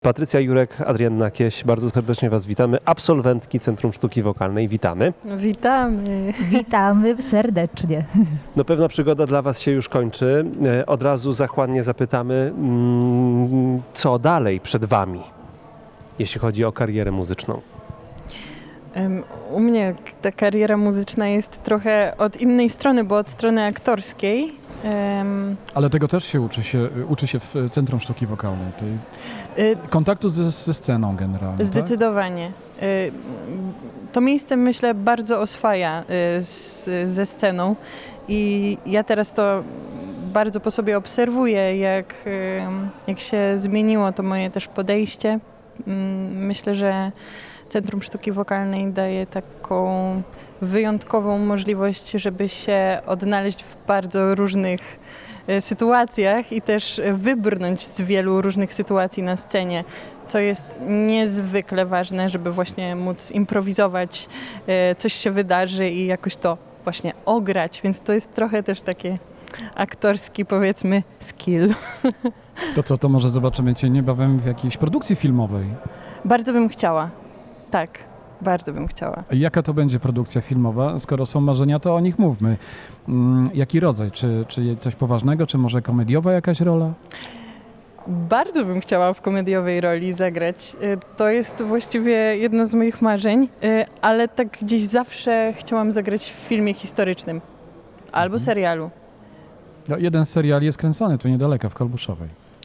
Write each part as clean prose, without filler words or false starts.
Patrycja Jurek, Adrianna Kieś, bardzo serdecznie Was witamy. Absolwentki Centrum Sztuki Wokalnej, witamy. Witamy. Witamy serdecznie. No pewna przygoda dla Was się już kończy. Od razu zachłannie zapytamy, co dalej przed Wami, jeśli chodzi o karierę muzyczną? U mnie ta kariera muzyczna jest trochę od innej strony, bo od strony aktorskiej. Ale tego też się uczy się w Centrum Sztuki Wokalnej, kontaktu ze sceną generalnie. Zdecydowanie. To miejsce, myślę, bardzo oswaja ze sceną i ja teraz to bardzo po sobie obserwuję, jak się zmieniło to moje też podejście. Myślę, że Centrum Sztuki Wokalnej daje taką wyjątkową możliwość, żeby się odnaleźć w bardzo różnych sytuacjach i też wybrnąć z wielu różnych sytuacji na scenie, co jest niezwykle ważne, żeby właśnie móc improwizować, coś się wydarzy i jakoś to właśnie ograć, więc to jest trochę też takie aktorski, powiedzmy, skill. To co, to może zobaczymy Cię niebawem w jakiejś produkcji filmowej? Bardzo bym chciała, tak. Bardzo bym chciała. Jaka to będzie produkcja filmowa? Skoro są marzenia, to o nich mówmy. Jaki rodzaj? Czy coś poważnego, czy może komediowa jakaś rola? Bardzo bym chciała w komediowej roli zagrać. To jest właściwie jedno z moich marzeń, ale tak gdzieś zawsze chciałam zagrać w filmie historycznym albo serialu. No, jeden z seriali jest kręcony tu niedaleko, w Kolbuszowej.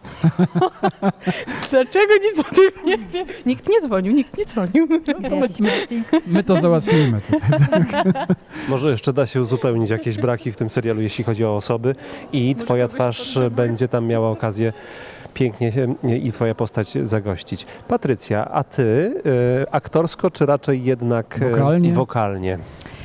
Dlaczego nic o tym nie wiem? Nikt nie dzwonił. My to załatwimy tutaj. Może jeszcze da się uzupełnić jakieś braki w tym serialu, jeśli chodzi o osoby i Twoja twarz będzie tam miała okazję pięknie i Twoja postać zagościć. Patrycja, a Ty aktorsko, czy raczej jednak wokalnie?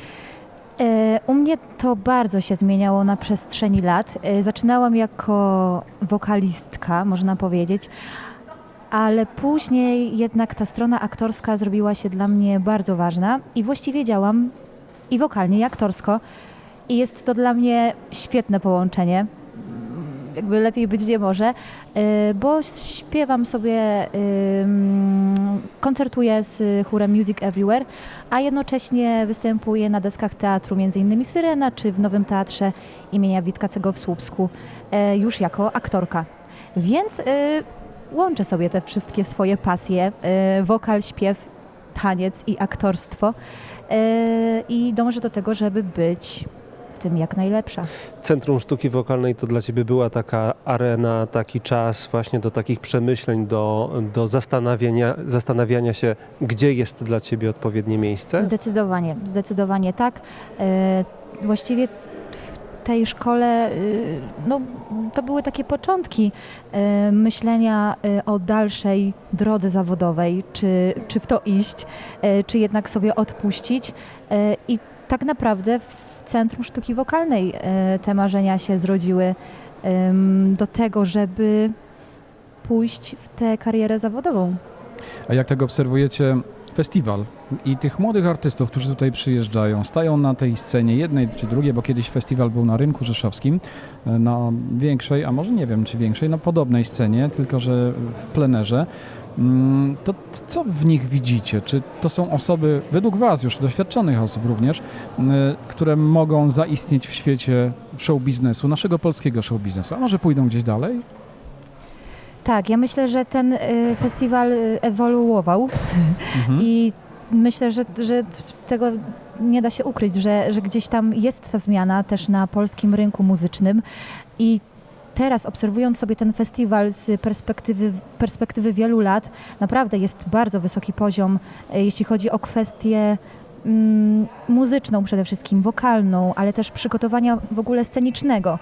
U mnie to bardzo się zmieniało na przestrzeni lat. Zaczynałam jako wokalistka, można powiedzieć, ale później jednak ta strona aktorska zrobiła się dla mnie bardzo ważna i właściwie działam i wokalnie, i aktorsko. I jest to dla mnie świetne połączenie. Jakby lepiej być nie może, bo śpiewam sobie, koncertuję z chórem Music Everywhere, a jednocześnie występuję na deskach teatru, m.in. Syrena, czy w Nowym Teatrze imienia Witkacego w Słupsku, już jako aktorka. Więc łączę sobie te wszystkie swoje pasje, wokal, śpiew, taniec i aktorstwo i dążę do tego, żeby być w tym jak najlepsza. Centrum Sztuki Wokalnej to dla Ciebie była taka arena, taki czas właśnie do takich przemyśleń, do zastanawiania się, gdzie jest dla Ciebie odpowiednie miejsce? Zdecydowanie tak. Właściwie w tej szkole no, to były takie początki myślenia o dalszej drodze zawodowej, czy w to iść, czy jednak sobie odpuścić. I tak naprawdę w Centrum Sztuki Wokalnej te marzenia się zrodziły do tego, żeby pójść w tę karierę zawodową. A jak tak obserwujecie festiwal i tych młodych artystów, którzy tutaj przyjeżdżają, stają na tej scenie jednej czy drugiej, bo kiedyś festiwal był na Rynku Rzeszowskim, na większej, a może nie wiem czy większej, na podobnej scenie, tylko że w plenerze. To co w nich widzicie? Czy to są osoby, według Was już doświadczonych osób również, które mogą zaistnieć w świecie show biznesu, naszego polskiego show biznesu, a może pójdą gdzieś dalej? Tak, ja myślę, że ten festiwal ewoluował i myślę, że tego nie da się ukryć, że gdzieś tam jest ta zmiana też na polskim rynku muzycznym i teraz obserwując sobie ten festiwal z perspektywy wielu lat, naprawdę jest bardzo wysoki poziom, jeśli chodzi o kwestię muzyczną przede wszystkim, wokalną, ale też przygotowania w ogóle scenicznego.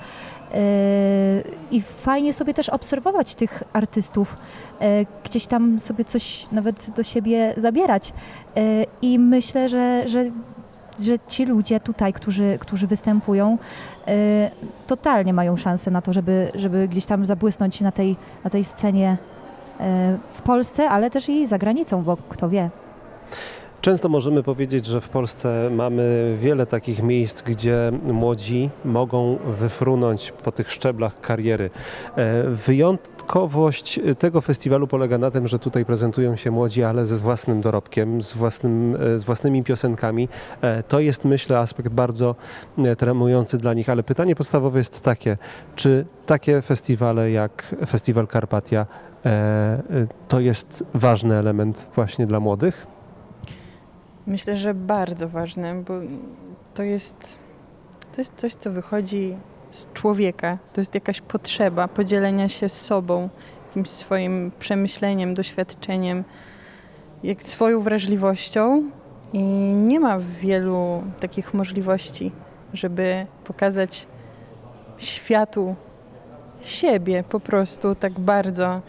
I fajnie sobie też obserwować tych artystów, gdzieś tam sobie coś nawet do siebie zabierać. I myślę, że ci ludzie tutaj, którzy występują, totalnie mają szansę na to, żeby gdzieś tam zabłysnąć na tej scenie w Polsce, ale też i za granicą, bo kto wie. Często możemy powiedzieć, że w Polsce mamy wiele takich miejsc, gdzie młodzi mogą wyfrunąć po tych szczeblach kariery. Wyjątkowość tego festiwalu polega na tym, że tutaj prezentują się młodzi, ale ze własnym dorobkiem, z własnymi piosenkami. To jest, myślę, aspekt bardzo tremujący dla nich, ale pytanie podstawowe jest takie, czy takie festiwale jak Festiwal Karpatia to jest ważny element właśnie dla młodych? Myślę, że bardzo ważne, bo to jest coś, co wychodzi z człowieka. To jest jakaś potrzeba podzielenia się z sobą, jakimś swoim przemyśleniem, doświadczeniem, jak swoją wrażliwością i nie ma wielu takich możliwości, żeby pokazać światu siebie po prostu tak bardzo.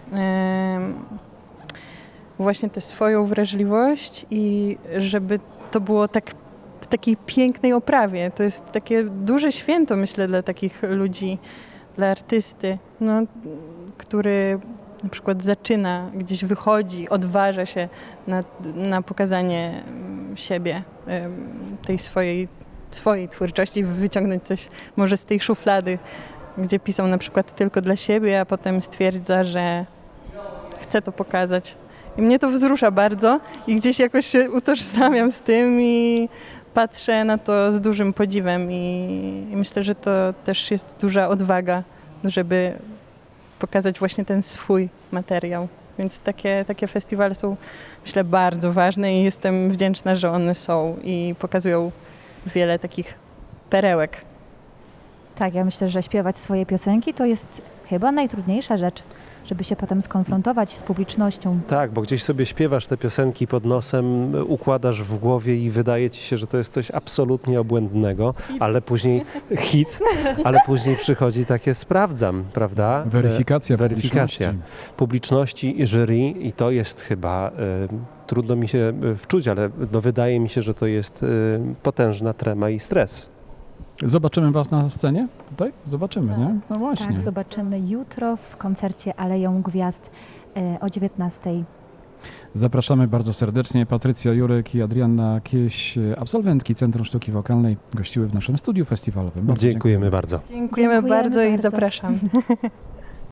Właśnie tę swoją wrażliwość i żeby to było tak w takiej pięknej oprawie. To jest takie duże święto, myślę, dla takich ludzi, dla artysty, no, który na przykład zaczyna, gdzieś wychodzi, odważa się na pokazanie siebie, tej swojej twórczości, wyciągnąć coś może z tej szuflady, gdzie pisał na przykład tylko dla siebie, a potem stwierdza, że chce to pokazać. I mnie to wzrusza bardzo i gdzieś jakoś się utożsamiam z tym i patrzę na to z dużym podziwem i myślę, że to też jest duża odwaga, żeby pokazać właśnie ten swój materiał. Więc takie festiwale są, myślę, bardzo ważne i jestem wdzięczna, że one są i pokazują wiele takich perełek. Tak, ja myślę, że śpiewać swoje piosenki to jest chyba najtrudniejsza rzecz, żeby się potem skonfrontować z publicznością. Tak, bo gdzieś sobie śpiewasz te piosenki pod nosem, układasz w głowie i wydaje ci się, że to jest coś absolutnie obłędnego, ale później ale później przychodzi takie sprawdzam, prawda? Weryfikacja publiczności i jury i to jest chyba, trudno mi się wczuć, ale no wydaje mi się, że to jest potężna trema i stres. Zobaczymy Was na scenie tutaj? Zobaczymy, nie? No właśnie. Tak, zobaczymy jutro w koncercie Aleją Gwiazd o 19:00. Zapraszamy bardzo serdecznie. Patrycja Jurek i Adrianna Kieś, absolwentki Centrum Sztuki Wokalnej, gościły w naszym studiu festiwalowym. Bardzo Dziękujemy bardzo. Dziękujemy bardzo i zapraszam.